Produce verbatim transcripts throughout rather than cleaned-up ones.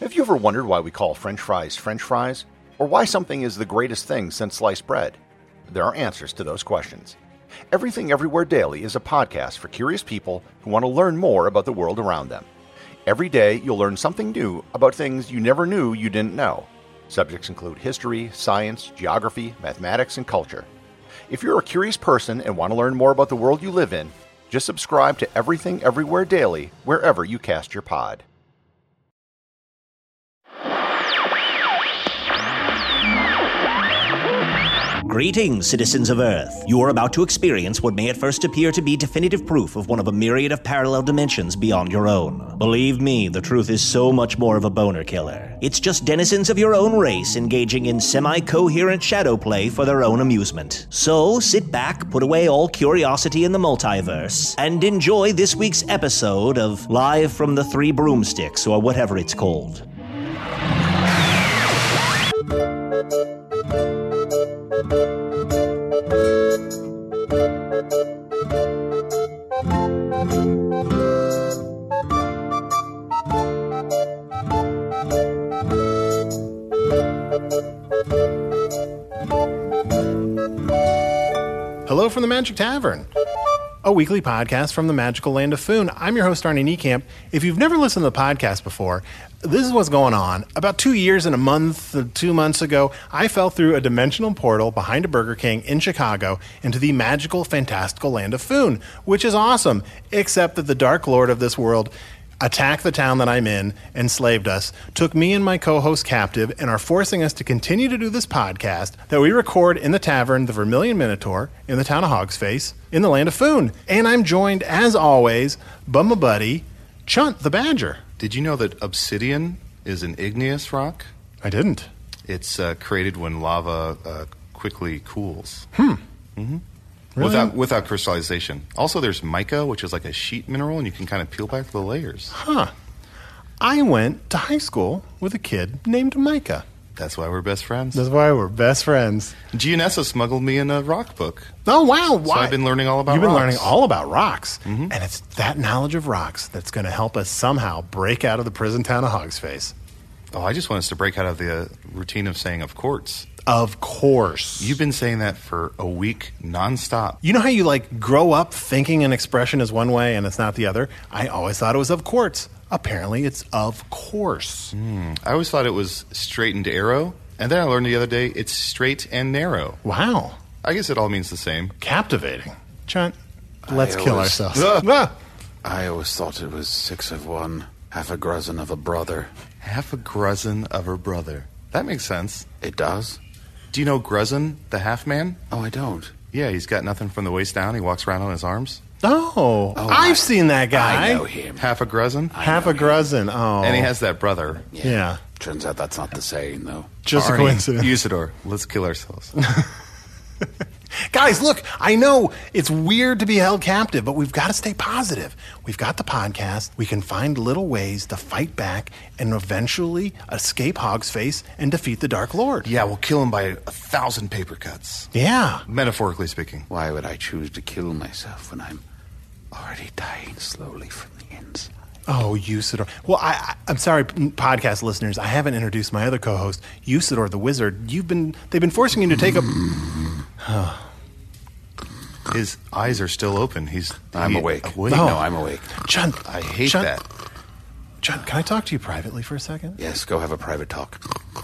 Have you ever wondered why we call French fries French fries? Or why something is the greatest thing since sliced bread? There are answers to those questions. Everything Everywhere Daily is a podcast for curious people who want to learn more about the world around them. Every day, you'll learn something new about things you never knew you didn't know. Subjects include history, science, geography, mathematics, and culture. If you're a curious person and want to learn more about the world you live in, just subscribe to Everything Everywhere Daily wherever you cast your pod. Greetings, citizens of Earth. You are about to experience what may at first appear to be definitive proof of one of a myriad of parallel dimensions beyond your own. Believe me, the truth is so much more of a boner killer. It's just denizens of your own race engaging in semi-coherent shadow play for their own amusement. So, sit back, put away all curiosity in the multiverse, and enjoy this week's episode of Live from the Three Broomsticks, or whatever it's called. Hello from the Magic Tavern, a weekly podcast from the magical land of Foon. I'm your host, Arnie Niekamp. If you've never listened to the podcast before, this is what's going on. About two years and a month, two months ago, I fell through a dimensional portal behind a Burger King in Chicago into the magical, fantastical land of Foon, which is awesome, except that the Dark Lord of this world attacked the town that I'm in, enslaved us, took me and my co-host captive, and are forcing us to continue to do this podcast that we record in the tavern, the Vermilion Minotaur, in the town of Hogsface, in the land of Foon. And I'm joined, as always, by my buddy, Chunt the Badger. Did you know that obsidian is an igneous rock? I didn't. It's uh, created when lava uh, quickly cools. Hmm. Mm-hmm. Really? Without without crystallization. Also, there's mica, which is like a sheet mineral, and you can kind of peel back the layers. Huh. I went to high school with a kid named Micah. That's why we're best friends. That's why we're best friends. Gianessa smuggled me in a rock book. Oh, wow. Why? So I've been learning all about You've been rocks. learning all about rocks. Mm-hmm. And it's that knowledge of rocks that's going to help us somehow break out of the prison town of Hogsface. Oh, I just want us to break out of the uh, routine of saying, of course. Of course. You've been saying that for a week nonstop. You know how you, like, grow up thinking an expression is one way and it's not the other? I always thought it was of course. Apparently, it's of course. Mm. I always thought it was straight and arrow, and then I learned the other day it's straight and narrow. Wow. I guess it all means the same. Captivating. Chunt, let's I kill always- ourselves. Ah. Ah. I always thought it was six of one, half a grusin of a brother. Half a grusin of her brother. That makes sense. It does? Do you know Grusin, the half man? Oh, I don't. Yeah, he's got nothing from the waist down. He walks around on his arms. Oh, Oh, I've I- seen that guy. I know him. Half a Grusin. Half a grusin. Oh. And he has that brother. Yeah. Turns out that's not the saying, though. Just a Arnie, coincidence. Usador, let's kill ourselves. Guys, look, I know it's weird to be held captive, but we've got to stay positive. We've got the podcast. We can find little ways to fight back and eventually escape Hogsface and defeat the Dark Lord. Yeah, we'll kill him by a thousand paper cuts. Yeah. Metaphorically speaking. Why would I choose to kill myself when I'm already dying slowly from the inside? Oh, Usador. Well, I, I, I'm sorry, p- podcast listeners. I haven't introduced my other co-host, Usador the Wizard. You've been, they've been forcing you to take a... His eyes are still open. He's I'm he- awake. awake. Oh. No, I'm awake. John, I hate John, that. John, can I talk to you privately for a second? Yes, go have a private talk.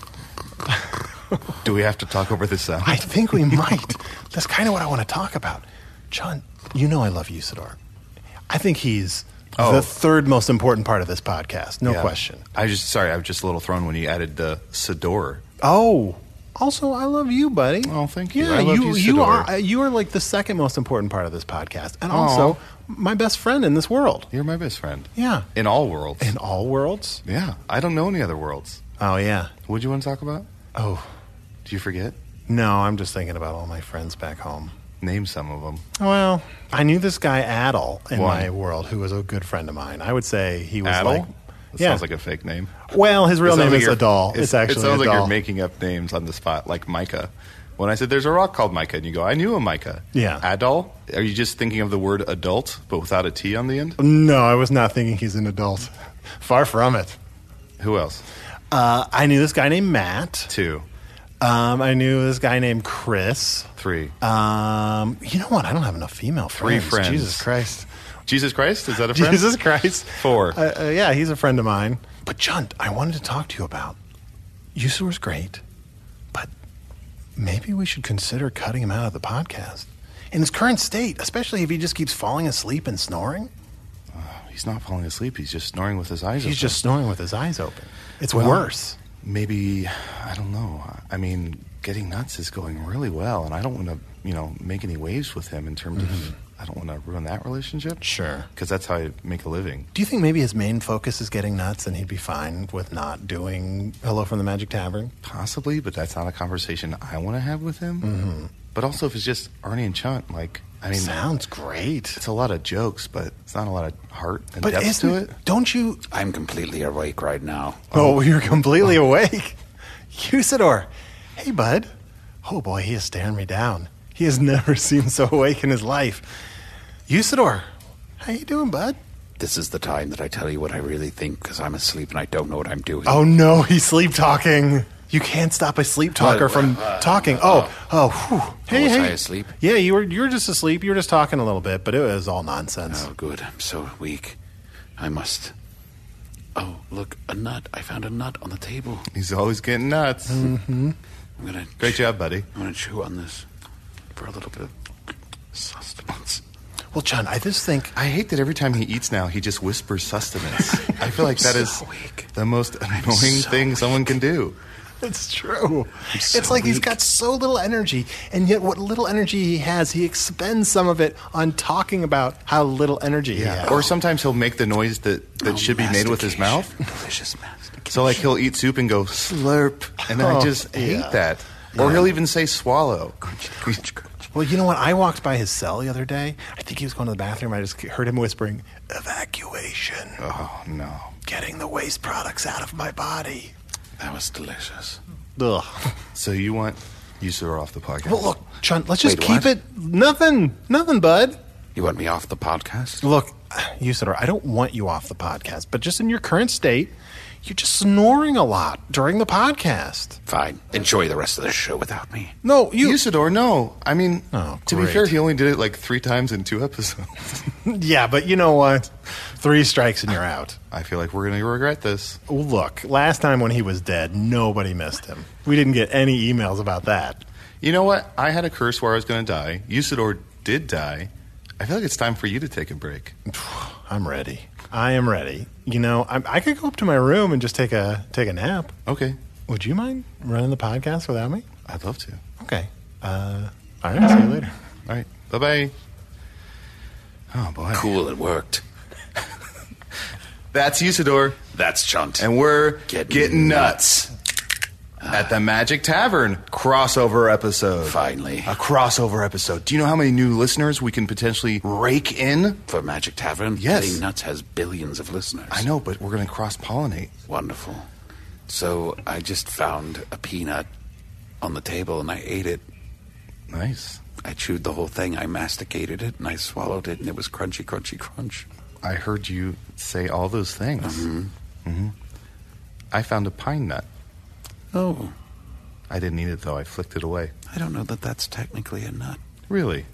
Do we have to talk over this sound? I think we might. That's kind of what I want to talk about. John, you know I love Usador. I think he's Oh. the third most important part of this podcast. No Yeah. question. I just sorry, I was just a little thrown when you added the Sador. Oh, also, I love you, buddy. Oh, thank you. Yeah, I love you, you, you Sador. are you are like the second most important part of this podcast, and Aw. also my best friend in this world. You're my best friend. Yeah, In all worlds. in all worlds. yeah. I don't know any other worlds. Oh yeah. What do you want to talk about? Oh Do you forget? no, I'm just thinking about all my friends back home. Name some of them. Well, I knew this guy Adel in One. my world, who was a good friend of mine. I would say he was Adel? like, That yeah. sounds like a fake name. Well, his real It sounds name like is you're- Adal. it's- It's actually It sounds like Adal. you're making up names on the spot, like Micah. When I said there's a rock called Micah, and you go, I knew a Micah. Yeah. Adal? Are you just thinking of the word adult, but without a T on the end? No, I was not thinking he's an adult. Far from it. Who else? Uh, I knew this guy named Matt. Two. Um, I knew this guy named Chris. Three. Um, you know what? I don't have enough female Three friends. friends. Jesus Christ. Jesus Christ? Is that a friend? Jesus Christ. Four. Uh, uh, yeah, he's a friend of mine. But, Chunt, I wanted to talk to you about. Usador's great, but maybe we should consider cutting him out of the podcast. In his current state, especially if he just keeps falling asleep and snoring. Uh, he's not falling asleep. He's just snoring with his eyes He's open. just snoring with his eyes open. It's Well, worse. Maybe, I don't know. I mean, Getting Nuts is going really well, and I don't want to, you know, make any waves with him in terms mm-hmm. of, I don't want to ruin that relationship. Sure. Because that's how I make a living. Do you think maybe his main focus is Getting Nuts and he'd be fine with not doing Hello from the Magic Tavern? Possibly, but that's not a conversation I want to have with him. Mm-hmm. But also, if it's just Arnie and Chunt, like, I mean... Sounds great. It's a lot of jokes, but it's not a lot of heart and but depth to it. Don't you... I'm completely awake right now. Oh, you're completely awake. Usador. Hey, bud. Oh, boy, he is staring me down. He has never seemed so awake in his life. Usador, how you doing, bud? This is the time that I tell you what I really think because I'm asleep and I don't know what I'm doing. Oh, no, he's sleep talking. You can't stop a sleep talker from uh, uh, talking. Oh, oh, whew. Hey, was hey. I asleep? Yeah, you were you were just asleep. You were just talking a little bit, but it was all nonsense. Oh, good. I'm so weak. I must... Oh, look, a nut. I found a nut on the table. He's always getting nuts. Mm-hmm. I'm gonna Great chew, job, buddy. I'm going to chew on this for a little bit of sustenance. Well, John, I just think... I hate that every time he eats now, he just whispers sustenance. I feel like that so is weak. the most annoying so thing weak. someone can do. It's true. so it's like he's weak. got so little energy, and yet what little energy he has, he expends some of it on talking about how little energy he has. Or sometimes he'll make the noise that, that Oh, should be made with his mouth. Delicious mastication. So, like, he'll eat soup and go, slurp. And I Oh, just hate yeah. that. Or he'll even say swallow. Crunch, crunch. Well, you know what? I walked by his cell the other day. I think he was going to the bathroom. I just heard him whispering, evacuation. Oh, no. Getting the waste products out of my body. That was delicious. Ugh. So you want Usador off the podcast? Well, look, Chunt, let's just Wait, keep what? it... Nothing. Nothing, bud. You want me off the podcast? Look, Usador, I don't want you off the podcast, but just in your current state, you're just snoring a lot during the podcast. Fine. Enjoy the rest of the show without me. No, you... Usador, no. I mean, Oh, to be great. fair, he only did it like three times in two episodes. Yeah, but you know what? Three strikes and you're out. I feel like we're going to regret this. Look, last time when he was dead, nobody missed him. We didn't get any emails about that. You know what? I had a curse where I was going to die. Usador did die. I feel like it's time for you to take a break. I'm ready. I am ready. You know, I, I could go up to my room and just take a take a nap. Okay. Would you mind running the podcast without me? I'd love to. Okay. Uh, all right. See you later. All right. Bye-bye. Oh, boy. Cool, it worked. That's Usador. That's Chunt. And we're Getting getting, nuts. At the Magic Tavern crossover episode. Finally. A crossover episode. Do you know how many new listeners we can potentially rake in? For Magic Tavern, Yes. Getting Nuts has billions of listeners. I know, but we're going to cross-pollinate. Wonderful. So I just found a peanut on the table and I ate it. Nice. I chewed the whole thing. I masticated it and I swallowed it and it was crunchy, crunchy, crunch. I heard you say all those things. Mm-hmm. Mm-hmm. I found a pine nut. Oh, I didn't eat it, though. I flicked it away. I don't know that that's technically a nut. Really?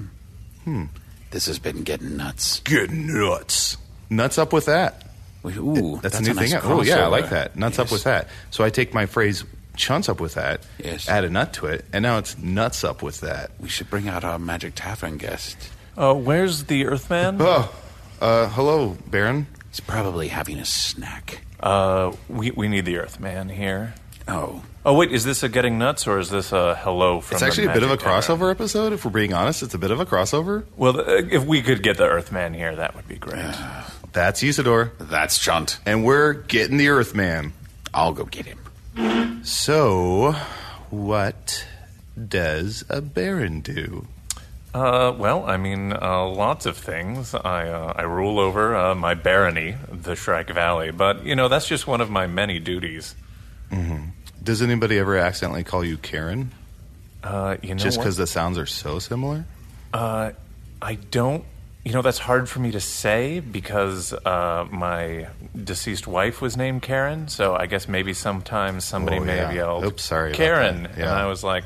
This has been Getting Nuts. Get nuts. Nuts up with that. Ooh, That's, a new nice thing. Oh, yeah, I crossover. like that. Nuts up Yes. with that. So I take my phrase, chunts up with that, Yes. add a nut to it, and now it's nuts up with that. We should bring out our Magic Tavern guest. Uh, where's the Earthman? Oh, uh, hello, Baron. He's probably having a snack. Uh, we we need the Earthman here. Oh, Oh wait, is this a Getting Nuts or is this a hello from? It's the actually a bit of a Magic Tavern? crossover episode, if we're being honest. It's a bit of a crossover. Well, uh, if we could get the Earthman here, that would be great. That's Usador. that's Chunt. And we're getting the Earthman. I'll go get him. So, what does a Baron do? Uh, well, I mean, uh, lots of things. I uh, I rule over uh, my barony, the Shrike Valley, but you know that's just one of my many duties. Does anybody ever accidentally call you Karen? Uh, you know Just what? because the sounds are so similar? Uh, I don't You know, that's hard for me to say because uh, my deceased wife was named Karen, so I guess maybe sometimes somebody Oh, may yeah. have yelled, Oops, sorry about Karen, that. and Yeah. I was like,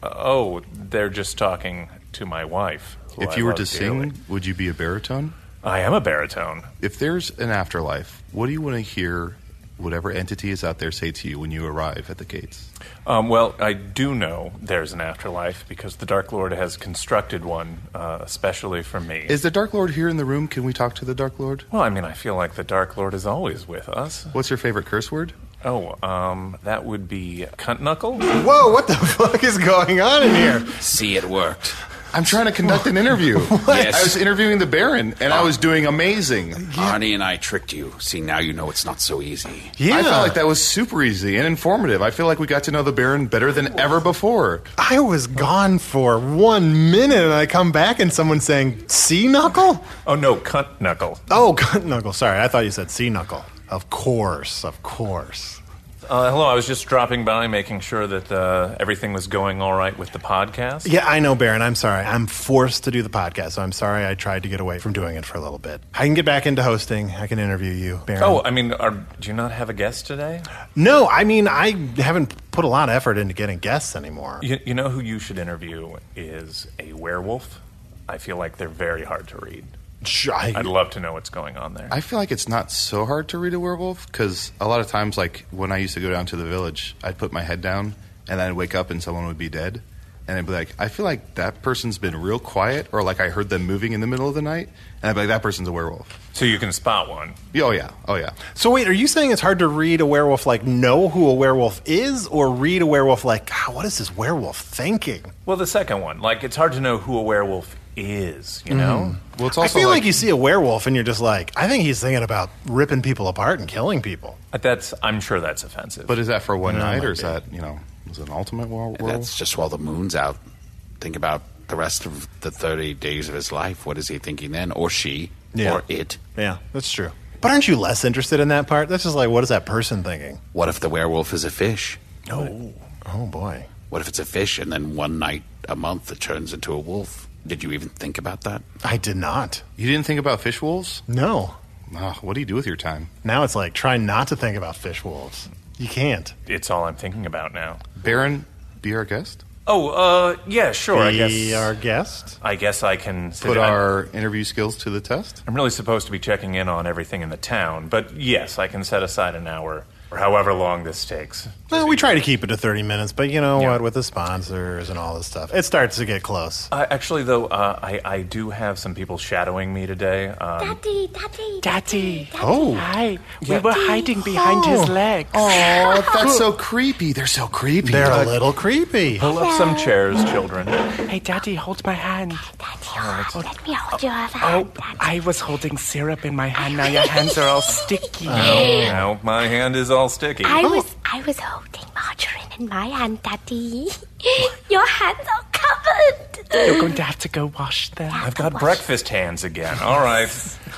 oh, they're just talking to my wife. who If I you were love to sing, dearly. would you be a baritone? I am a baritone. If there's an afterlife, what do you want to hear whatever entity is out there say to you when you arrive at the gates? Um, well, I do know there's an afterlife because the Dark Lord has constructed one uh, especially for me. Is the Dark Lord here in the room? Can we talk to the Dark Lord? Well, I mean, I feel like the Dark Lord is always with us. What's your favorite curse word? Oh, um, that would be cunt knuckle. Whoa, what the fuck is going on in here? See, it worked. I'm trying to conduct an interview. Yes. I was interviewing the Baron, and I was doing amazing. Arnie and I tricked you. See, now you know it's not so easy. Yeah. I felt like that was super easy and informative. I feel like we got to know the Baron better than ever before. I was gone for one minute and I come back and someone's saying, sea knuckle? Oh, no, cunt knuckle. Oh, cunt knuckle. Sorry, I thought you said sea knuckle. Of course, of course. Uh, hello, I was just dropping by, making sure that uh, everything was going all right with the podcast. Yeah, I know, Baron. I'm sorry. I'm forced to do the podcast, so I'm sorry I tried to get away from doing it for a little bit. I can get back into hosting. I can interview you, Baron. Oh, I mean, are, do you not have a guest today? No, I mean, I haven't put a lot of effort into getting guests anymore. You, you know who you should interview is a werewolf. I feel like they're very hard to read. Sh- I- I'd love to know what's going on there. I feel like it's not so hard to read a werewolf because a lot of times, like when I used to go down to the village, I'd put my head down and I'd wake up and someone would be dead. And I'd be like, I feel like that person's been real quiet, or like I heard them moving in the middle of the night. And I'd be like, that person's a werewolf. So you can spot one. Oh, yeah. Oh, yeah. So wait, are you saying it's hard to read a werewolf, like know who a werewolf is, or read a werewolf like, ah, what is this werewolf thinking? Well, the second one. Like, it's hard to know who a werewolf is, you know? Well, it's I also feel like, like you see a werewolf and you're just like, I think he's thinking about ripping people apart and killing people. But That's, I'm sure that's offensive. But is that for one No, night, might or is be. that, you know, is it an ultimate wor- werewolf? That's just while the moon's out. Think about the rest of the thirty days of his life. What is he thinking then? Or she? Yeah. Or it? Yeah, that's true. But aren't you less interested in that part? That's just like, what is that person thinking? What if the werewolf is a fish? Oh, oh boy. What if it's a fish and then one night a month it turns into a wolf? Did you even think about that? I did not. You didn't think about fish wolves? No. Oh, what do you do with your time? Now it's like, try not to think about fish wolves. You can't. it's all I'm thinking about now. Baron, be our guest? Oh, uh, yeah, sure, I guess. Be our guest. I guess I can sit Put down. our interview skills to the test? I'm really supposed to be checking in on everything in the town, but yes, I can set aside an hour or however long this takes. Well, we try to keep it to thirty minutes, but you know Yeah. what? With the sponsors and all this stuff, it starts to get close. Uh, actually, though, uh, I, I do have some people shadowing me today. Um, Daddy, daddy, Daddy. Oh. Hi. We were hiding behind his legs. Oh, that's so creepy. They're so creepy. They're a little creepy. pull up some chairs, children. Hey, Daddy, hold my hand. daddy, let me hold your Oh, hand, daddy. I was holding syrup in my hand. Now your hands are all sticky. Now my hand is all sticky. I was, I was holding margarine in my hand, daddy. Your hands are covered. You're going to have to go wash them. I've got breakfast hands again. All right.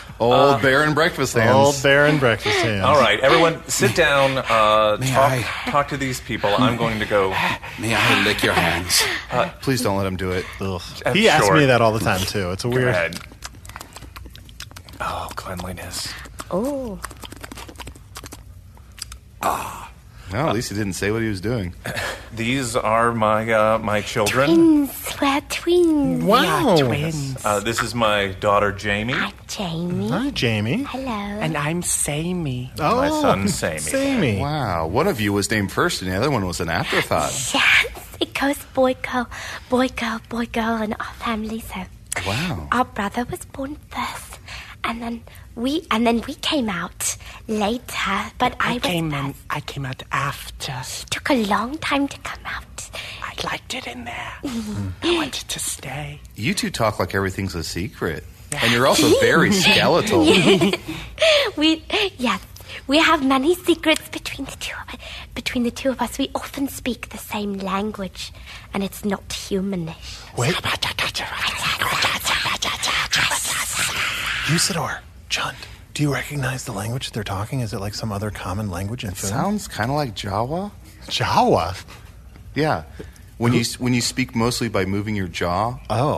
Old Baron breakfast hands. Old Baron breakfast hands. All right, everyone, sit down. Uh, May talk, I? talk to these people. I'm going to go. May I lick your hands? Please don't let him do it. Ugh. Uh, He asks sure. me that all the time too. It's a Go weird. ahead. Oh, cleanliness. Oh, No, at least he didn't say what he was doing. These are my uh, my children. twins. We're twins. Wow. Twins. Uh, this is my daughter Jamie. I'm Jamie. Hi, Jamie. Hello. And I'm Sammy. Oh, My son, Sammy. Sammy. Wow. One of you was named first and the other one was an afterthought. Yes, it goes boy, girl, boy, girl, boy, girl in our family. So Wow. our brother was born first, and then we, and then we came out later. But I, I was came first. in. I came out after. Took a long time to come out. I liked it in there. I wanted to stay. You two talk like everything's a secret. And you're also very skeletal. We, yes, we have many secrets between the two of between the two of us. We often speak the same language, and it's not humanish. Wait. Usador, Chund, do you recognize the language they're talking? Is it like some other common language in film? Sounds kind of like Jawa. Jawa. Yeah. When you when you speak mostly by moving your jaw, Oh.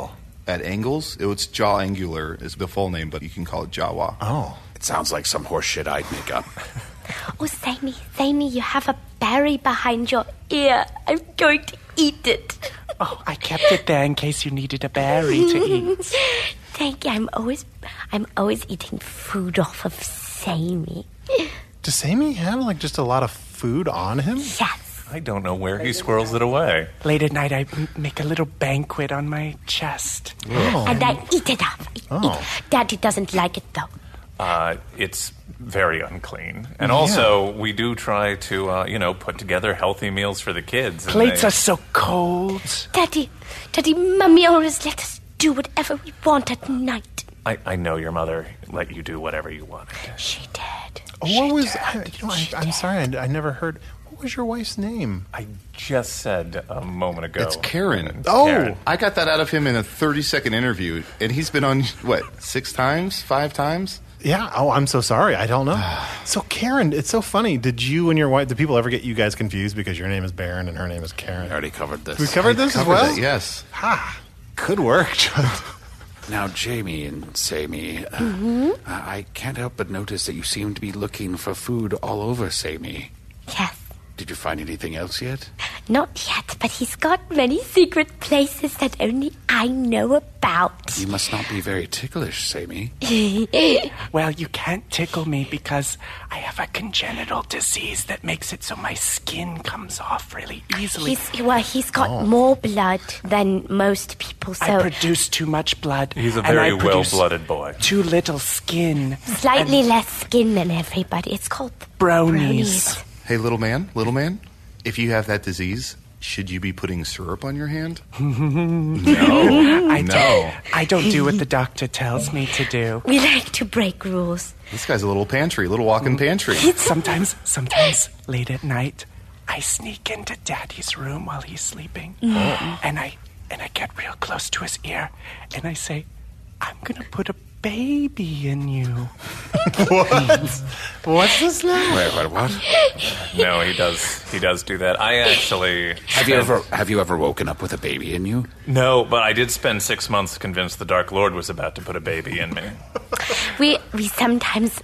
at angles. It's Jaw Angular is the full name, but you can call it Jawa. Oh. It sounds like some horse shit I'd make up. Oh, Sammy, Sammy, you have a berry behind your ear. I'm going to eat it. Oh, I kept it there in case you needed a berry to eat. Thank you. I'm always, I'm always eating food off of Sammy. Does Sammy have, like, just a lot of food on him? Yes. I don't know where he squirrels it away. Late at night, I m- make a little banquet on my chest. Oh. And I eat it up. I Oh. eat. Daddy doesn't like it, though. Uh, it's very unclean. And also, we do try to, uh, you know, put together healthy meals for the kids. and Plates they- are so cold. Daddy, Daddy, Mummy always let us do whatever we want at night. I, I know your mother let you do whatever you wanted. She did. Oh, what was... I, you know, I, I'm sorry, I, I never heard... What was your wife's name? I just said a moment ago. It's Karen. It's Oh. Karen. I got that out of him in a thirty-second interview, and he's been on, what, six times? Five times? Yeah. Oh, I'm so sorry. I don't know. So, Karen, it's so funny. Did you and your wife, did people ever get you guys confused because your name is Baron and her name is Karen? I already covered this. We covered this as Covered well? that, yes. Ha! Good work, John. Now, Jamie and Sammy, uh, Mm-hmm. I I can't help but notice that you seem to be looking for food all over Sammy. Yes. Did you find anything else yet? Not yet, but he's got many secret places that only I know about. You must not be very ticklish, Sammy. Well, you can't tickle me because I have a congenital disease that makes it so my skin comes off really easily. He's, well, he's got more blood than most people, so I produce too much blood. He's a and I very produce well-blooded boy. Too little skin. slightly and less skin than everybody. It's called brownies. brownies. Hey, little man, little man, if you have that disease, should you be putting syrup on your hand? No. I No. don't, I don't do what the doctor tells me to do. We like to break rules. This guy's a little pantry, little walk-in pantry. Sometimes, sometimes late at night, I sneak into Daddy's room while he's sleeping, Mm. and I and I get real close to his ear, and I say, "I'm gonna put a baby in you." What? What's this now? Wait, what? What? No, he does. He does do that. I actually Have you ever have you ever woken up with a baby in you? No, but I did spend six months convinced the Dark Lord was about to put a baby in me. We we sometimes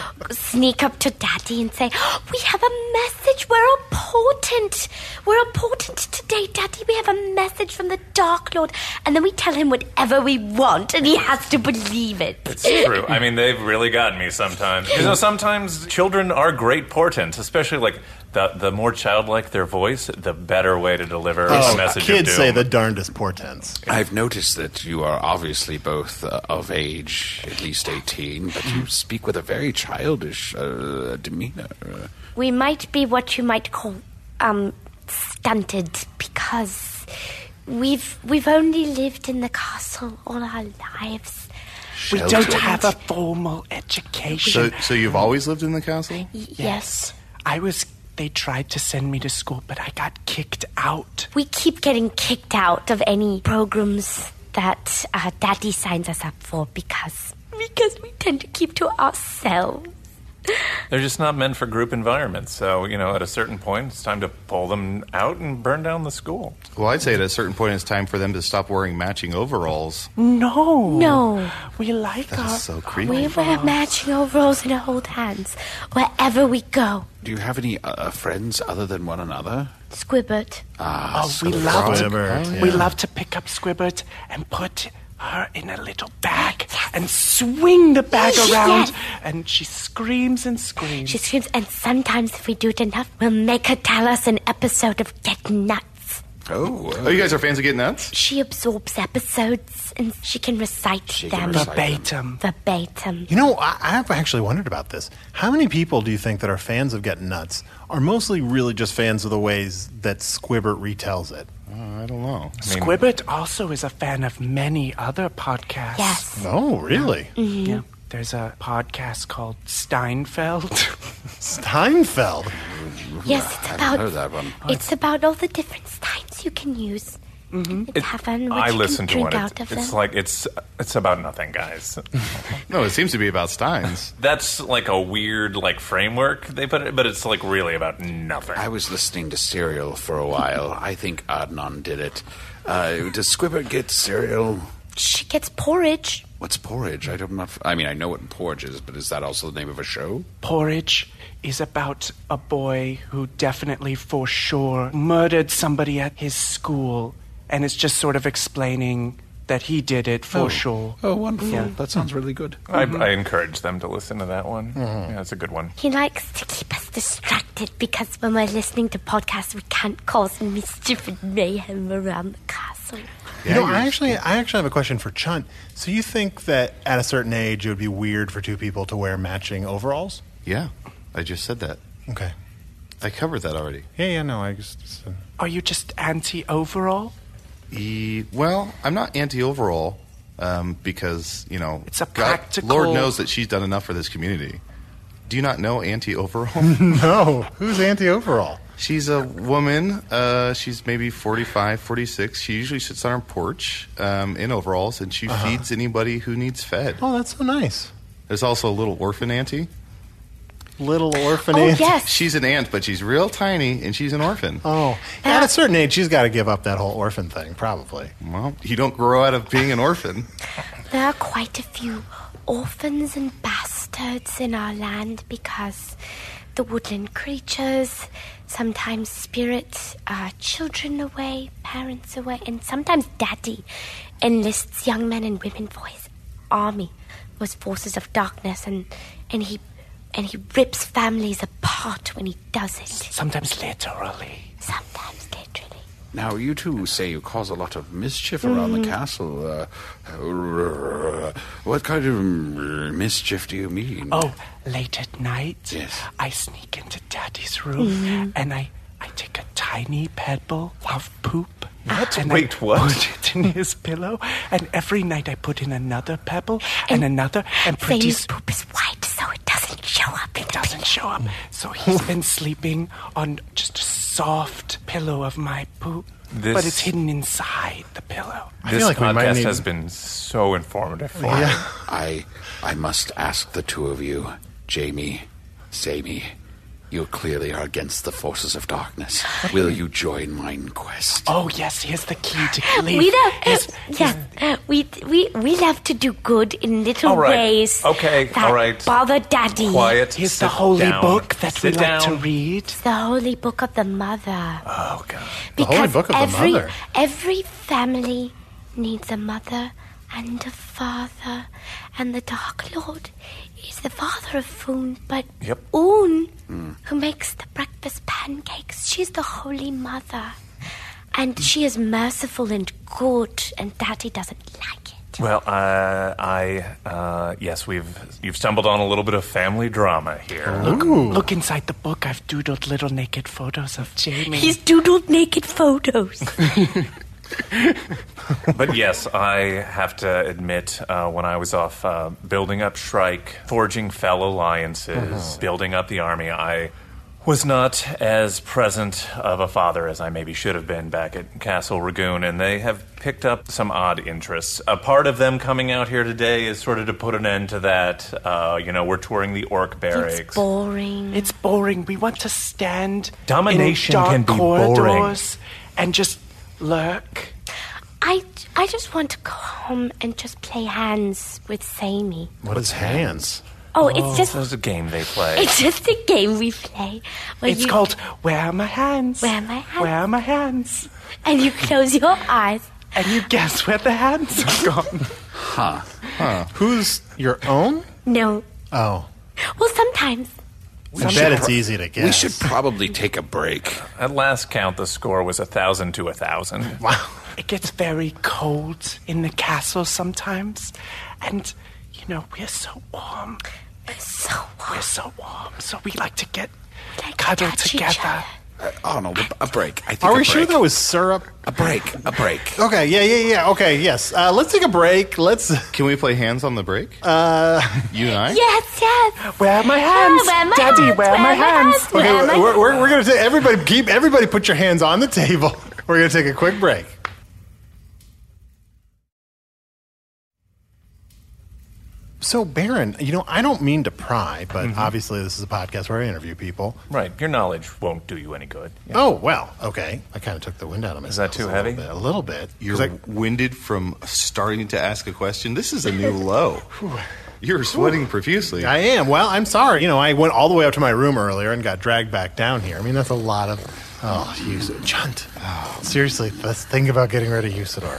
sneak up to Daddy and say, "We have a message. We're important. We're important today, Daddy. We have a message from the Dark Lord." And then we tell him whatever we want, and he has to believe it. It's true. I mean, they've really gotten me sometimes. You know, sometimes children are great portents, especially like the the more childlike their voice, the better way to deliver a Oh, message kids of doom. say the darndest portents. I've noticed that you are obviously both uh, of age, at least eighteen, but you speak with a very childish uh, demeanor. We might be what you might call um stunted because we've we've only lived in the castle all our lives. We don't have a formal education. So, so you've always lived in the castle? Y- yes. I was. They tried to send me to school, but I got kicked out. We keep getting kicked out of any programs that uh, Daddy signs us up for because because we tend to keep to ourselves. They're just not meant for group environments. So, you know, at a certain point, it's time to pull them out and burn down the school. Well, I'd say at a certain point it's time for them to stop wearing matching overalls. No. No. We like That our... is so creepy. We wear matching overalls and hold hands wherever we go. Do you have any uh, friends other than one another? Squibbert. Ah, Oh, we love to, Squibbert, we yeah. love to pick up Squibbert and put her in a little bag and swing the bag around, Yes. and she screams and screams. She screams, and sometimes if we do it enough, we'll make her tell us an episode of Get Nuts. Oh, uh, Oh, you guys are fans of Get Nuts? She absorbs episodes and she can recite She can them recite Verbatim. verbatim. You know, I, I've actually wondered about this. How many people do you think that are fans of Get Nuts are mostly really just fans of the ways that Squibbert retells it? Uh, I don't know. Squibbert also is a fan of many other podcasts. Yes. Oh, really? Yeah. There's a podcast called Steinfeld. Steinfeld. Yes, it's I haven't about heard that one. it's about all the different steins you can use. Mm-hmm. It- Tavern, what I you listen can to drink one. out It's, of it's them. like it's it's about nothing, guys. No, it seems to be about Steins. That's like a weird like framework they put it, but it's like really about nothing. I was listening to Serial for a while. I think Adnan did it. Uh, does Squibbert get Serial? she gets porridge. What's porridge? I don't know. If, I mean, I know what porridge is, but is that also the name of a show? Porridge is about a boy who definitely, for sure, murdered somebody at his school, and it's just sort of explaining that he did it for oh. sure. Oh, wonderful. Yeah. That sounds really good. I, I encourage them to listen to that one. Mm-hmm. Yeah, it's a good one. He likes to keep us distracted because when we're listening to podcasts, we can't cause mischief and mayhem around the castle. You know, I actually, I actually have a question for Chunt. So you think that at a certain age it would be weird for two people to wear matching overalls? Yeah, I just said that. Okay. I covered that already. Yeah, yeah, no, I just... just uh... Are you just anti-overall? E- well, I'm not anti-overall um, because, you know... It's a God, practical... Lord knows that she's done enough for this community. Do you not know anti-overall? No. Who's anti-overall? She's a woman. Uh, she's maybe forty-five, forty-six. She usually sits on her porch um, in overalls, and she uh-huh. feeds anybody who needs fed. Oh, that's so nice. There's also a little orphan auntie. Little orphan oh, aunt? yes. She's an aunt, but she's real tiny, and she's an orphan. Oh. At a certain age, she's got to give up that whole orphan thing, probably. Well, you don't grow out of being an orphan. There are quite a few orphans and bastards in our land because the woodland creatures sometimes spirit uh, children away, parents away, and sometimes daddy enlists young men and women for his army, was forces of darkness, and, and he and he rips families apart when he does it. Sometimes literally. Sometimes literally. Now, you two say you cause a lot of mischief around mm. the castle. Uh, what kind of mischief do you mean? Oh, late at night, yes. I sneak into Daddy's room, mm. and I, I take a tiny pebble of poop. What? And Wait, I what? Put it in his pillow, and every night I put in another pebble and, and another, and pretty... His poop is white, so it doesn't show up. It doesn't show up. So he's been sleeping on just a soft pillow of my poop. This, but it's hidden inside the pillow. I this feel like podcast need... has been so informative for yeah. me. I, I must ask the two of you, Jamie, Sammy, you clearly are against the forces of darkness. Will you join mine quest? Oh, yes, here's the key to belief. We love, here's, yeah, here's... we we we love to do good in little all right. ways. Okay, that all right. Bother Daddy. Quiet. Here's Sit the holy down. book that Sit we down. like to read. It's the holy book of the mother. Oh God. The Because holy book of every, the mother. Every family needs a mother and a father, and the Dark Lord is the father of Foon, but yep. Oon, mm. who makes the breakfast pancakes, she's the Holy Mother. And she is merciful and good, and Daddy doesn't like it. Well, uh, I, uh, yes, we've, you've stumbled on a little bit of family drama here. Look, look inside the book. I've doodled little naked photos of Jamie. He's doodled naked photos. But yes, I have to admit, uh, when I was off uh, building up Shrike, forging fell alliances, uh-huh. building up the army, I was not as present of a father as I maybe should have been back at Castle Ragoon, and they have picked up some odd interests. A part of them coming out here today is sort of to put an end to that. Uh, you know, we're touring the orc barracks. It's boring. It's boring. We want to stand Domination in dark can be corridors boring. And just lurk. I, I just want to go home and just play hands with Sammy. What is hands? Oh, it's just... It's a game they play. It's just a game we play. It's you, called Where Are My Hands? Where are my hands? Where are my hands? And you close your eyes. And you guess where the hands have gone. Huh. Huh. Who's your own? No. Oh. Well, sometimes. I bet it's easy to guess. We should probably take a break. At last count, the score was a thousand to a thousand. Wow. It gets very cold in the castle sometimes. And, you know, we're so warm. We're so warm. We're so warm. So we like to get like cuddled to together. Uh, Arnold, a, a break. I think Are a we break. sure that was syrup? A break. A break. Okay, yeah, yeah, yeah. Okay, yes. Uh, let's take a break. Let's... Can we play hands on the break? Uh, you and I? Yes, yes. Where are my hands? Oh, where are my Daddy, hands? where are my hands? hands? okay, Where are my we're, we're, we're going to take... Everybody, keep, everybody put your hands on the table. We're going to take a quick break. So, Baron, you know, I don't mean to pry, but mm-hmm. obviously this is a podcast where I interview people. Right. Your knowledge won't do you any good. Yeah. Oh, well, okay. I kind of took the wind out of myself. Is that too heavy? A little bit. A little bit. You're I, winded from starting to ask a question? This is a new low. You're sweating profusely. I am. Well, I'm sorry. You know, I went all the way up to my room earlier and got dragged back down here. I mean, that's a lot of... Oh, Usador. Chunt. Oh, seriously, let's think about getting rid of Usador.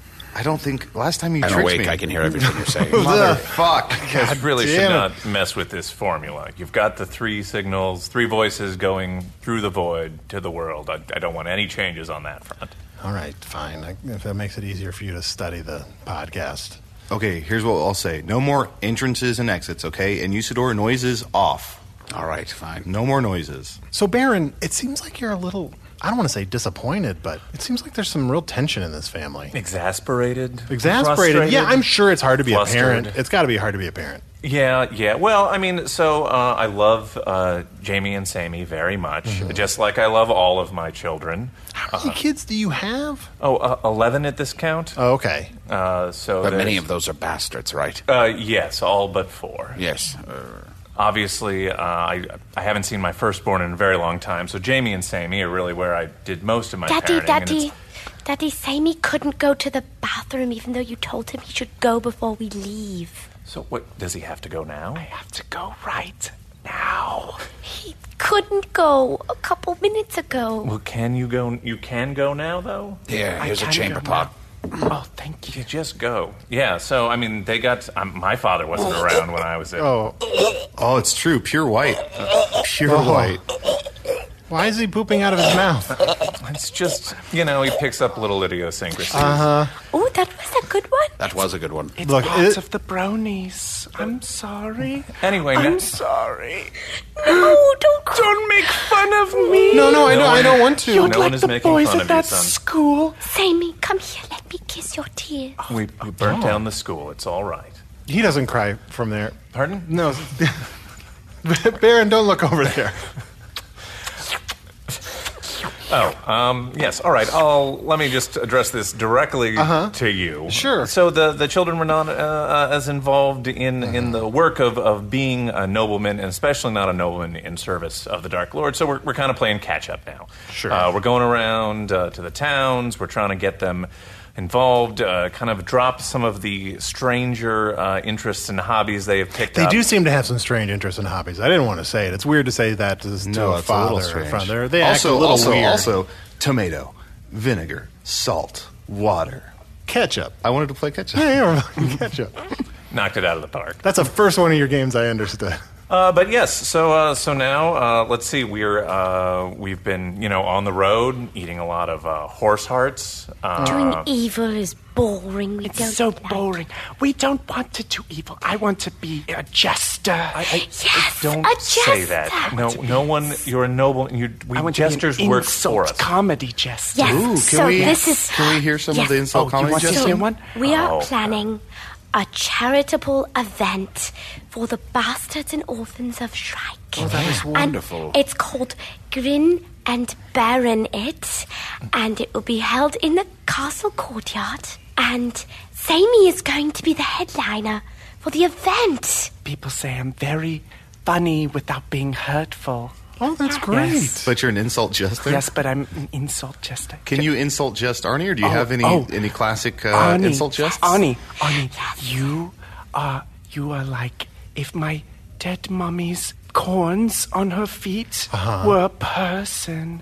I don't think... Last time you I'm tricked awake. me... I can hear everything you're saying. Motherfuck. You guys really should it. not mess with this formula. You've got the three signals, three voices going through the void to the world. I, I don't want any changes on that front. All right, fine. I, if that makes it easier for you to study the podcast. Okay, here's what I'll say. No more entrances and exits, okay? And Usador, noises off. All right, fine. No more noises. So, Baron, it seems like you're a little... I don't want to say disappointed, but it seems like there's some real tension in this family. Exasperated? Exasperated? Yeah, I'm sure it's hard to be Flustered. a parent. It's got to be hard to be a parent. Yeah, yeah. Well, I mean, so uh, I love uh, Jamie and Sammy very much, mm-hmm. just like I love all of my children. How many uh, kids do you have? Oh, uh, eleven at this count. Oh, okay. Uh, so but many of those are bastards, right? Uh, yes, all but four. Yes. Uh, Obviously, uh, I, I haven't seen my firstborn in a very long time, so Jamie and Sammy are really where I did most of my Daddy, parenting. Daddy, Daddy, Sammy couldn't go to the bathroom even though you told him he should go before we leave. So what, does he have to go now? I have to go right now. He couldn't go a couple minutes ago. Well, can you go? You can go now, though? Here, here's a chamber pot. Oh, thank you. You just go. Yeah, so, I mean, they got... Um, my father wasn't around when I was there. Oh. Oh, it's true. Pure white. Uh, pure oh. white. Why is he pooping out of his mouth? It's just, you know, he picks up little idiosyncrasies. Uh-huh. Oh, that was a good one. That was a good one. It's Look, part it, of the brownies. I'm sorry. Anyway, I'm no, sorry. No, don't cry. Don't make fun of me. No, no, I No don't. one- I don't want to. You're No like one is the making boys fun at of you, that son. school. Sammy, come here. Let me kiss your tears. we, we burnt Oh. down the school. It's all right. He doesn't cry from there. Pardon? No. Baron, don't look over there. Oh, um, yes. All right. I'll let me just address this directly Uh-huh. to you. Sure. So the, the children were not uh, uh, as involved in, uh-huh. in the work of, of being a nobleman, and especially not a nobleman in service of the Dark Lord. So we're we're kind of playing catch up now. Sure. Uh, we're going around uh, to the towns. We're trying to get them involved, uh, kind of drop some of the stranger uh, interests and hobbies they have picked They up. do seem to have some strange interests and hobbies. I didn't want to say it. It's weird to say that to, to No, a it's a father little or strange. friend. They're, they also, act a little also, weird. also, tomato, vinegar, salt, water. Ketchup. I wanted to play catch-up. Yeah, you're fucking ketchup. Knocked it out of the park. That's the first one of your games I understood. Uh, but yes, so uh, so now uh, let's see. We're uh, we've been you know on the road eating a lot of uh, horse hearts. Uh, Doing evil is boring. We It's don't so like boring. We don't want to do evil. I want to be a jester. I, I, Yes, don't a say jester. that. No, no one. You're a noble. You, we I want jesters to be an work insult for us. comedy jester. Yes. Ooh, can so we this is. can we hear some yes. of the insult Oh, you comedy want to Justin? hear one? We are Oh. planning a charitable event for the bastards and orphans of Shrike. Oh, that is wonderful. And it's called Grin and Baron It, and it will be held in the castle courtyard. And Sammy is going to be the headliner for the event. People say I'm very funny without being hurtful. Oh, that's great. Yes. But you're an insult jester? Yes, but I'm an insult jester. Can you insult jest Arnie, or do you Oh, have any oh. any classic uh, Arnie, insult jests? Arnie, Arnie, you are you are like if my dead mummy's corns on her feet Uh-huh. were a person.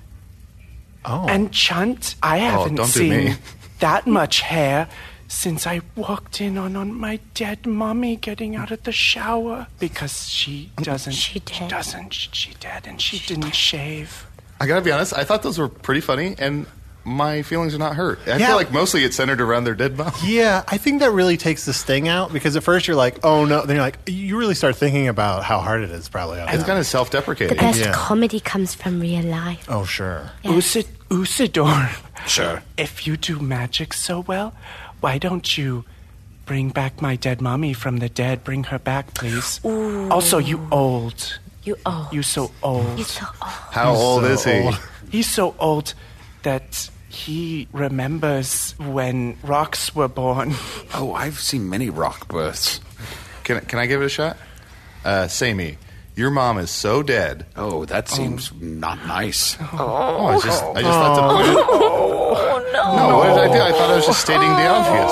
Oh. And Chunt, I haven't don't do seen me. that much hair since I walked in on, on my dead mommy getting out of the shower because she doesn't. She dead. doesn't. She, she dead, and she, didn't shave. I gotta be honest, I thought those were pretty funny, and my feelings are not hurt. I Yeah. feel like mostly it's centered around their dead mom. Yeah, I think that really takes the sting out because at first you're like, oh no. Then you're like, you really start thinking about how hard it is probably. On It's them. kind of The self-deprecating. best Yeah. comedy comes from real life. Oh, sure. Usid- Usador. Sure. If you do magic so well, why don't you bring back my dead mommy from the dead? Bring her back, please. Also, you old. You old. You so old. You're so old. How old so is he? old. He's so old that he remembers when rocks were born. Oh, I've seen many rock births. Can can I give it a shot? Uh, Sammy, your mom is so dead. Oh, that seems not nice. Oh, I just I just thought to point it. Oh, no. No, what did I do? I thought I was just stating the obvious.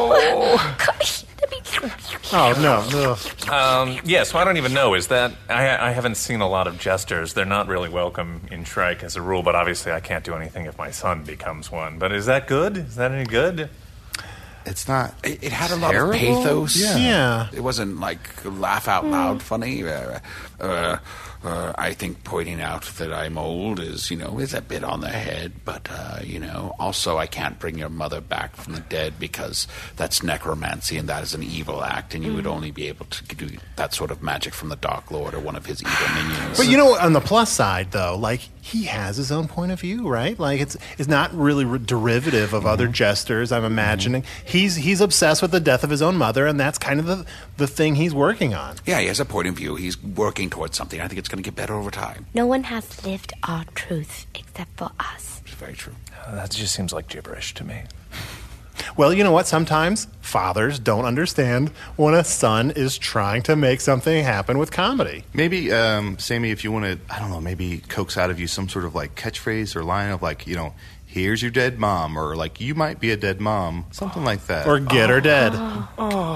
Oh, no. Ugh. Um, yeah, so I don't even know. Is that I, I haven't seen a lot of jesters. They're not really welcome in Shrike as a rule, but obviously I can't do anything if my son becomes one. But is that good? Is that any good? It's not. It, it had a lot terrible. of pathos. Yeah. Yeah. It wasn't like laugh out loud funny. Uh, uh, uh, I think pointing out that I'm old is, you know, is a bit on the head. But, uh, you know, also I can't bring your mother back from the dead because that's necromancy and that is an evil act. And you would only be able to do that sort of magic from the Dark Lord or one of his evil minions. But you know, on the plus side, though, like, he has his own point of view, right? Like, it's it's not really re- derivative of mm-hmm. other jesters, I'm imagining. Mm-hmm. He's he's obsessed with the death of his own mother, and that's kind of the, the thing he's working on. Yeah, he has a point of view. He's working towards something. I think it's going to get better over time. No one has lived our truth except for us. It's very true. Uh, that just seems like gibberish to me. Well, you know what? Sometimes fathers don't understand when a son is trying to make something happen with comedy. Maybe, um, Sammy, if you want to, I don't know, maybe coax out of you some sort of like catchphrase or line of like, you know, here's your dead mom, or like, you might be a dead mom, something like that. Or get her dead. Oh,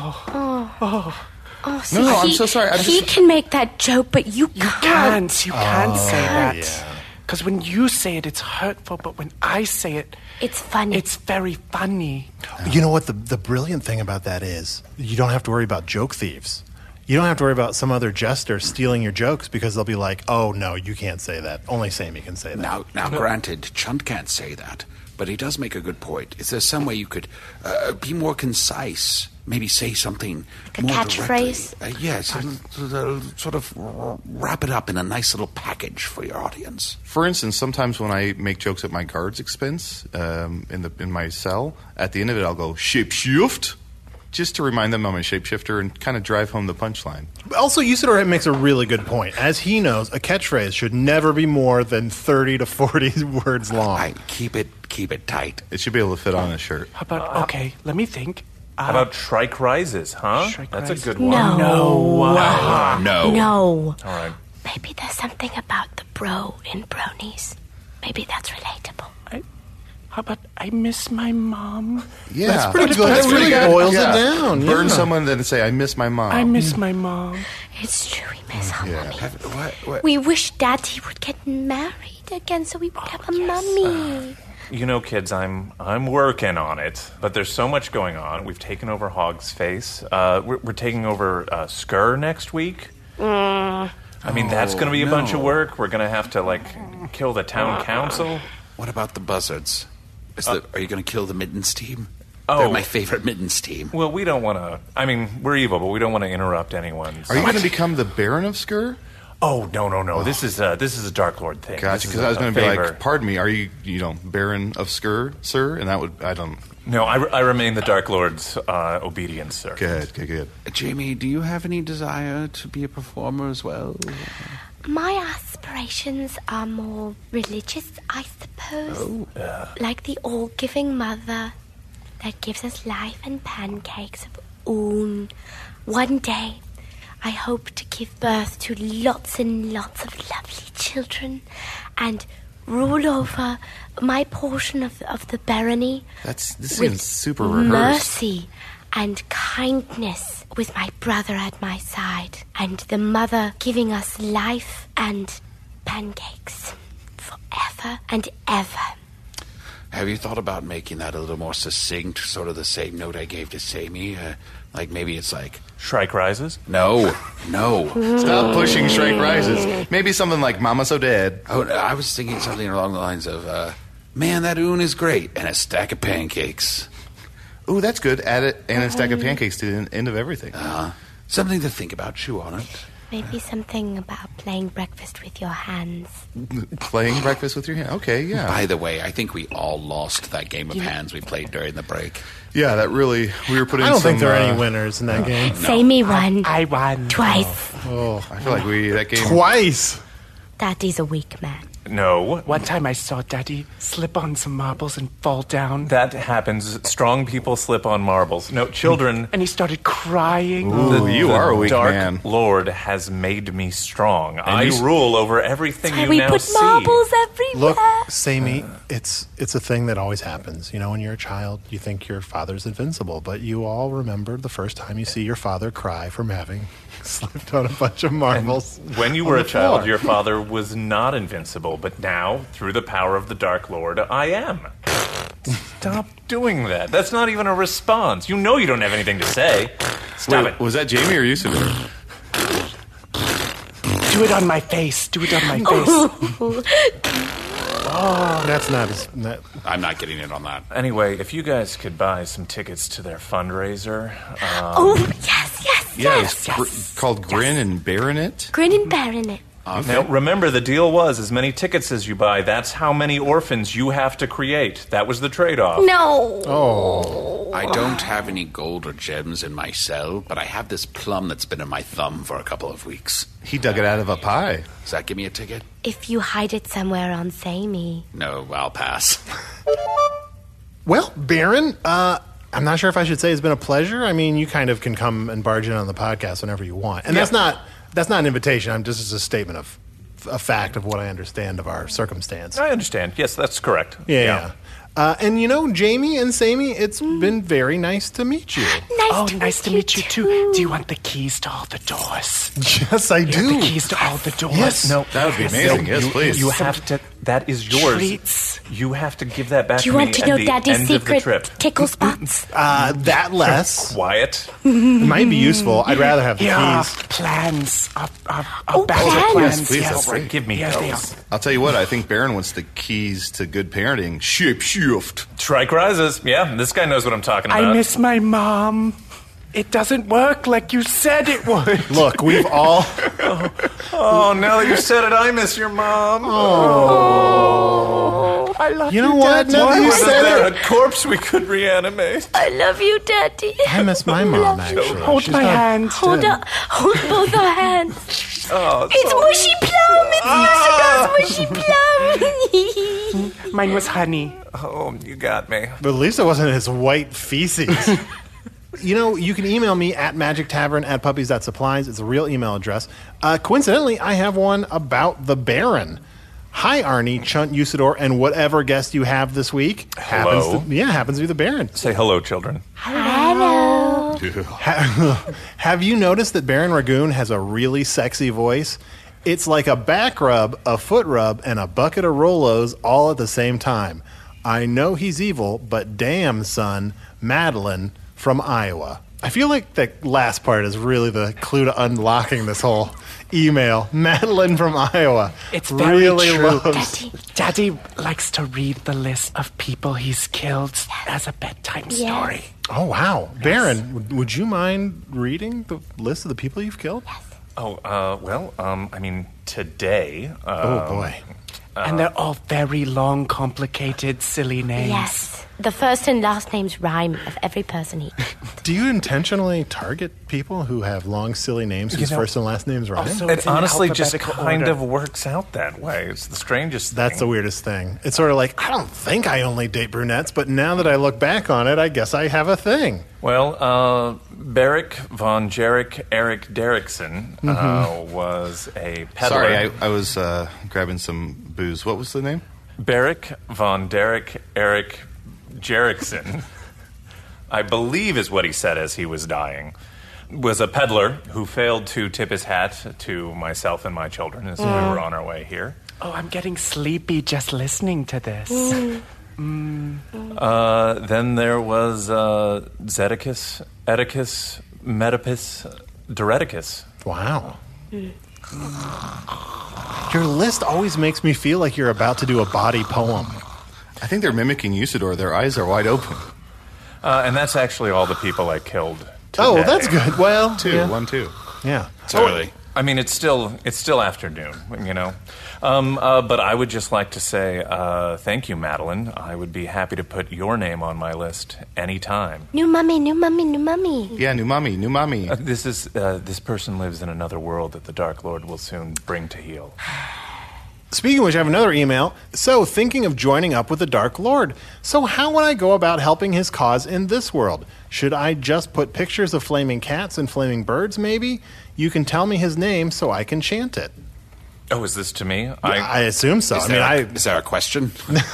oh, oh. Oh, see, No, no, I'm he, so sorry. I'm he just- can make that joke, but you You can't. can't. You can't say that. yeah. Because when you say it, it's hurtful, but when I say it, It's funny. it's very funny. You know what? The, the brilliant thing about that is you don't have to worry about joke thieves. You don't have to worry about some other jester stealing your jokes because they'll be like, oh, no, you can't say that. Only Sammy can say that. Now, now, granted, Chunt can't say that, but he does make a good point. Is there some way you could uh, be more concise? Maybe say something a more catchphrase? directly. Uh, yes, uh, sort of wrap it up in a nice little package for your audience. For instance, sometimes when I make jokes at my guard's expense um, in the in my cell, at the end of it, I'll go shapeshift, just to remind them I'm a shapeshifter and kind of drive home the punchline. Also, Usador makes a really good point. As he knows, a catchphrase should never be more than thirty to forty words long. I keep it keep it tight. It should be able to fit on a shirt. How about, okay, let me think. Uh, How about Shrike Rises, huh? Shrike That's Rises. a good one. No. No. No. No. All right. Maybe there's something about the bro in bronies. Maybe that's relatable. I, how about I miss my mom? Yeah, That's pretty good. That really boils it down. Burn yeah. someone, then say, I miss my mom. I miss my mom. It's true, we miss our Yeah. mummy. Have- what- what- We wish Daddy would get married again so we would have a mummy. You know, kids, I'm I'm working on it, but there's so much going on. We've taken over Hog's Face. Uh, we're, we're taking over uh, Skur next week. I mean, that's going to be a bunch of work. We're going to have to like kill the town council. What about the buzzards? Is the, are you going to kill the Mittens team? Oh. They're my favorite Mittens team. Well, we don't want to. I mean, we're evil, but we don't want to interrupt anyone. Are you going to become the Baron of Skur? Oh no no no! This is uh, this is a Dark Lord thing. Gotcha, This is because a- I was a going to be favor. like, pardon me, are you, you know, Baron of Skur, sir? And that would, I don't, No, I, re- I remain the Dark Lord's uh, obedience, sir. good, good, good. Jamie, do you have any desire to be a performer as well? My aspirations are more religious, I suppose. Like the all-giving mother that gives us life and pancakes of oon. One day, I hope to give birth to lots and lots of lovely children and rule over my portion of, of the barony That's, this with seems super rehearsed. mercy and kindness, with my brother at my side and the mother giving us life and pancakes forever and ever. Have you thought about making that a little more succinct, sort of the same note I gave to Sammy? Uh, like maybe it's like, Shrike Rises. no, no. Stop pushing Shrike Rises. Maybe something like Mama So Dead. Oh, I was thinking something along the lines of, uh, man, that oon is great, and a stack of pancakes. Ooh, that's good. Add it and a stack of pancakes to the end of everything. Uh, something to think about. Chew on it. Maybe something about playing breakfast with your hands. Playing breakfast with your hand. Okay, yeah. By the way, I think we all lost that game of hands we played during the break. Yeah, that really, we were putting I don't some, think there are uh, any winners in that game. Sammy won I won. twice. Oh, I feel like we, that game. twice. Daddy's a weak man. No. One time I saw Daddy slip on some marbles and fall down. That happens. Strong people slip on marbles. No, children... And he started crying. Ooh, the, you the are a weak Dark man. Lord has made me strong. And I you- rule over everything you we now put see. marbles everywhere. Look, Sammy, it's it's a thing that always happens. You know, when you're a child, you think your father's invincible, but you all remember the first time you see your father cry from having slipped on a bunch of marbles. When you on were the a child, floor. your father was not invincible, but now, through the power of the Dark Lord, I am. Stop doing that. That's not even a response. You know you don't have anything to say. Stop Wait, it. was that Jamie or Usador? Do it on my face. Do it on my face. Oh, that's not as... That, I'm not getting in on that. Anyway, if you guys could buy some tickets to their fundraiser... Um, Oh, yes, yes, Yeah, yes. it's gr- called Grin and Baronet. Grin and Baronet. Now, remember, the deal was as many tickets as you buy, that's how many orphans you have to create. That was the trade-off. No. oh. I don't have any gold or gems in my cell, but I have this plum that's been in my thumb for a couple of weeks. He dug it out of a pie. Does that give me a ticket? If you hide it somewhere on Sammy. No, I'll pass. Well, Baron, uh, I'm not sure if I should say it's been a pleasure. I mean, you kind of can come and barge in on the podcast whenever you want. And that's Yeah. not that's not an invitation. I'm just it's a statement of a fact of what I understand of our circumstance. I understand. Yes, that's correct. Yeah. yeah. Uh, and you know, Jamie and Sammy, it's been very nice to meet you. Nice Oh, to nice to meet you, too. Do you want the keys to all the doors? Yes, I You want do. the keys to all the doors? Yes. No, That would be amazing. Yes, you, please. You have to. That is yours. Treats. You have to give that back Do you to me want to at know the Daddy's end of the secret trip. tickle spots? Uh, that less Quiet. might be useful. I'd rather have the Yeah, keys. plans. Our, our, our Oh, battle plans. plans. Yes, please, yes. that's great. Give me Here they those. are. I'll tell you what, I think Baron wants the keys to good parenting. Shape shift. Strike rises. Yeah, this guy knows what I'm talking about. I miss my mom. It doesn't work like you said it would. Look, we've all. Oh, now that you said it, I miss your mom. Oh, I love You you, know what? Dad. Now that you Wasn't said there it, a corpse we could reanimate? I love you, Daddy. I miss my mom. Actually, Hold She's my not- hand. Hold up. Hold both our hands. Oh, It's mushy plum. It's Usador's mushy plum. Mine was honey. oh, you got me. But at least it wasn't his white feces. You know, you can email me at magic tavern at puppies.supplies. It's a real email address. Uh, coincidentally, I have one about the Baron. Hi, Arnie, Chunt, Usador, and whatever guest you have this week. Hello. Happens to, yeah, happens to be the Baron. Say hello, children. Hello. Ha- have you noticed that Baron Ragoon has a really sexy voice? It's like a back rub, a foot rub, and a bucket of Rolos all at the same time. I know he's evil, but damn, son, Madeline from Iowa. I feel like the last part is really the clue to unlocking this whole email. Madeline from Iowa. It's very really true. loves- Daddy. Daddy likes to read the list of people he's killed as a bedtime Yes. story. Oh, wow. Baron, would, would you mind reading the list of the people you've killed? Oh, uh, well, um, I mean, today. Uh, Oh, boy. And they're all very long, complicated, silly names. Yes. The first and last names rhyme of every person he. Do you intentionally target people who have long, silly names whose know, first and last names rhyme? also- It It's in honestly just alphabetical kind order. of works out that way. It's the strangest That's the thing. weirdest thing. It's sort of like, I don't think I only date brunettes, but now that I look back on it, I guess I have a thing. Well, uh, Beric von Jarek Eric Derrickson uh, Mm-hmm. was a peddler. Sorry, I, I was uh, grabbing some booze. What was the name? Beric von Derek Eric Jerrickson, I believe is what he said as he was dying, was a peddler who failed to tip his hat to myself and my children as we were on our way here. Oh, I'm getting sleepy just listening to this. Uh, then there was uh, Zedicus, Edicus, Metapus, Doreticus. Wow. Your list always makes me feel like you're about to do a body poem. I think they're mimicking Usador. Their eyes are wide open. Uh, and that's actually all the people I killed today. Oh, that's good. Well, Two, yeah. one, two. yeah. It's early. I mean, it's still it's still afternoon, you know. Um, uh, but I would just like to say uh, thank you, Madeline. I would be happy to put your name on my list anytime. New mummy, new mummy, new mummy. Yeah, new mommy, new mommy. Uh, this is uh, this person lives in another world that the Dark Lord will soon bring to heel. Speaking of which, I have another email. So, thinking of joining up with the Dark Lord. So, how would I go about helping his cause in this world? Should I just put pictures of flaming cats and flaming birds, maybe? You can tell me his name so I can chant it. Oh, is this to me? Yeah, I, I assume so. Is I there, mean, a, I, is there a question?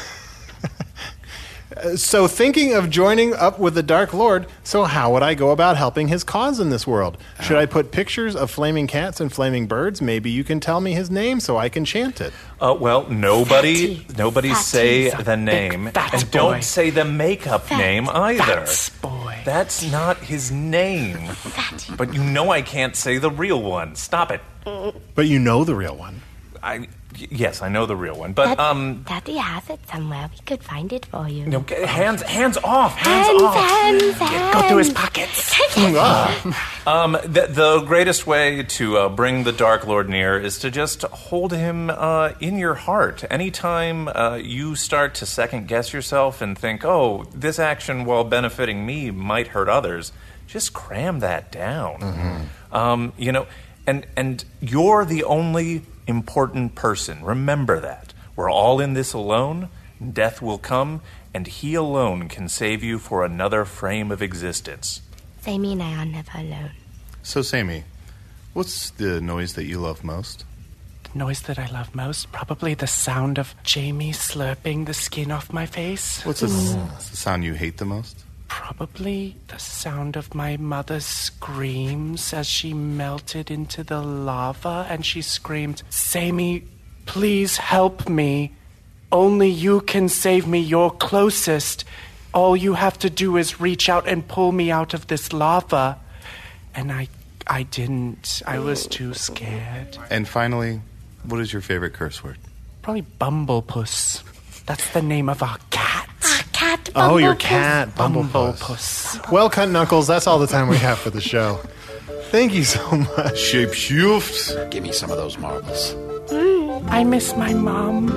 So, thinking of joining up with the Dark Lord, so how would I go about helping his cause in this world? Should I put pictures of flaming cats and flaming birds? Maybe you can tell me his name so I can chant it. Uh, well, nobody, Fatty. nobody Fatty. say He's a the big name, fat and boy. don't say the makeup Fat. name either. Fats boy. That's not his name. Fatty. But you know I can't say the real one. Stop it. But you know the real one. I, y- yes, I know the real one, but Dad- um, Daddy has it somewhere. We could find it for you. no, g- hands, hands off, hands, Hands, off. hands, hands. Go through his pockets. Um, the, the greatest way to uh, bring the Dark Lord near is to just hold him uh, in your heart. Anytime uh, you start to second guess yourself and think, oh, this action, while benefiting me, might hurt others, just cram that down. Mm-hmm. Um, you know, and and you're the only important person. Remember that. We're all in this alone. Death will come, and he alone can save you for another frame of existence. Sammy and I are never alone. So, Sammy, what's the noise that you love most? The noise that I love most? Probably the sound of Jamie slurping the skin off my face. What's the, what's the sound you hate the most? Probably the sound of my mother's screams as she melted into the lava and she screamed, Sammy, please help me. Only you can save me. You're closest. All you have to do is reach out and pull me out of this lava. And I I didn't. I was too scared. And finally, what is your favorite curse word? Probably Bumblepuss. That's the name of our cat. Our cat. Oh, your Bumblepuss. cat, Bumblepuss. Bumblepuss. Well, Cunt Knuckles, that's all the time we have for the show. Thank you so much. Shapeshift. Give me some of those marbles. I miss my mom.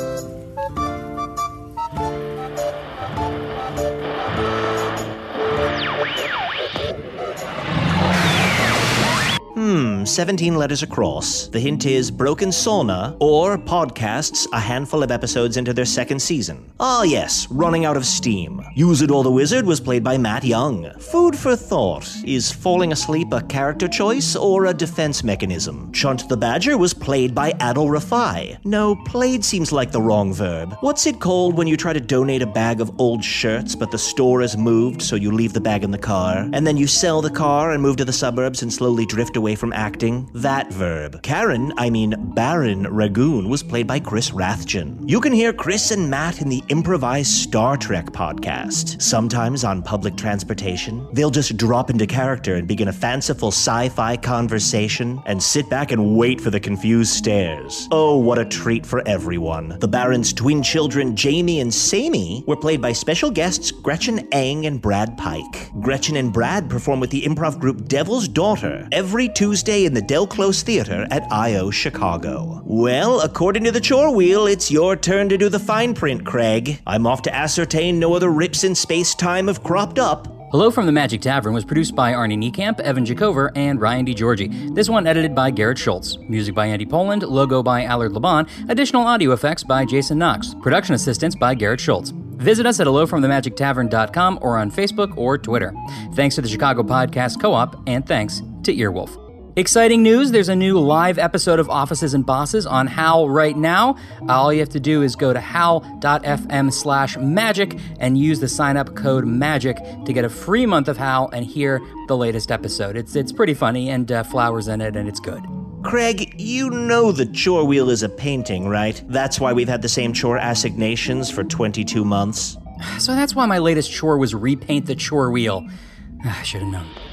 Hmm, seventeen letters across. The hint is Broken Sauna or podcasts a handful of episodes into their second season. Ah yes, Running Out of Steam. Use It or the Wizard was played by Matt Young. Food for thought. Is falling asleep a character choice or a defense mechanism? Chunt the Badger was played by Adol Rafai. No, played seems like the wrong verb. What's it called when you try to donate a bag of old shirts but the store is moved so you leave the bag in the car? And then you sell the car and move to the suburbs and slowly drift away from acting? That verb. Karen, I mean Baron Ragoon, was played by Chris Rathjen. You can hear Chris and Matt in the improvised Star Trek podcast. Sometimes on public transportation, they'll just drop into character and begin a fanciful sci-fi conversation and sit back and wait for the confused stares. Oh, what a treat for everyone. The Baron's twin children, Jamie and Sammy, were played by special guests Gretchen Ang and Brad Pike. Gretchen and Brad perform with the improv group Devil's Daughter every Tuesday in the Del Close Theater at I O Chicago. Well, according to the chore wheel, it's your turn to do the fine print, Craig. I'm off to ascertain no other rips in space-time have cropped up. Hello from the Magic Tavern was produced by Arnie Niekamp, Evan Jacover, and Ryan DiGiorgi. This one edited by Garrett Schultz. Music by Andy Poland, logo by Allard Laban, additional audio effects by Jason Knox, production assistance by Garrett Schultz. Visit us at hello from the magic tavern dot com or on Facebook or Twitter. Thanks to the Chicago Podcast Co-op, and thanks to Earwolf. Exciting news, there's a new live episode of Offices and Bosses on Howl right now. All you have to do is go to howl.fm slash magic and use the sign-up code MAGIC to get a free month of Howl and hear the latest episode. It's it's pretty funny, and uh, Flowers in it, and it's good. Craig, you know the chore wheel is a painting, right? That's why we've had the same chore assignations for twenty-two months. So that's why my latest chore was repaint the chore wheel. I should have known.